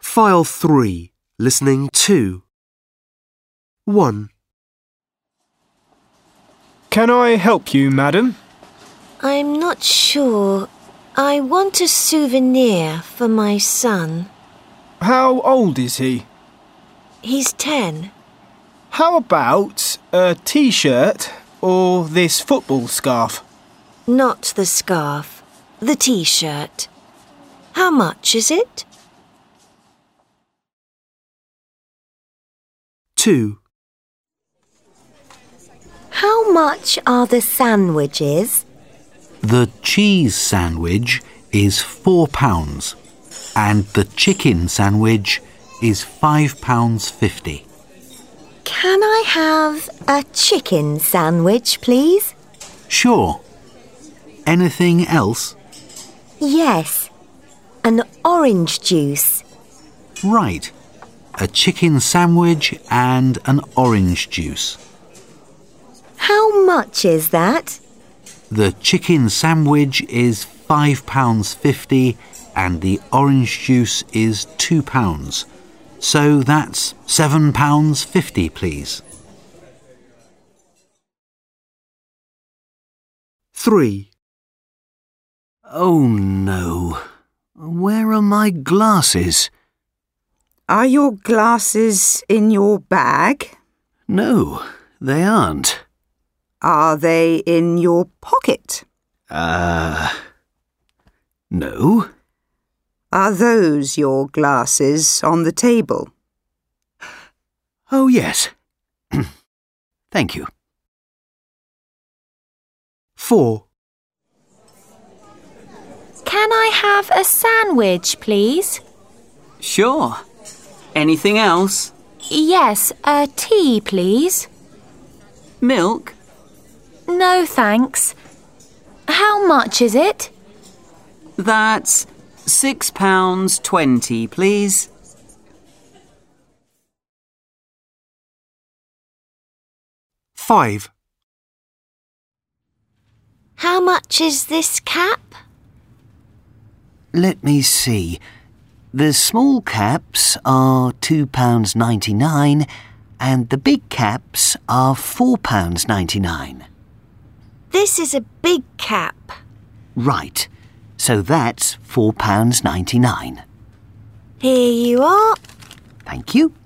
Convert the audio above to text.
File 3. Listening 2. 1. Can I help you, madam? I'm not sure. I want a souvenir for my son. How old is he? He's 10. How about a T-shirt or this football scarf? Not the scarf, the T-shirt. How much is it? 2. How much are the sandwiches? The cheese sandwich is £4 and the chicken sandwich is £5.50. Can I have a chicken sandwich, please? Sure. Anything else? Yes, an orange juice. Right. A chicken sandwich and an orange juice. How much is that? The chicken sandwich is £5.50 and the orange juice is £2. So that's £7.50, please. 3. Oh no. Where are my glasses? Are your glasses in your bag? No, they aren't. Are they in your pocket? No. Are those your glasses on the table? Oh, yes. Thank you. 4. Can I have a sandwich, please? Sure. Anything else? Yes, a tea, please. Milk? No, thanks. How much is it? That's £6.20, please. 5. How much is this cap? Let me see. The small caps are £2.99 and the big caps are £4.99. This is a big cap. Right. So that's £4.99. Here you are. Thank you.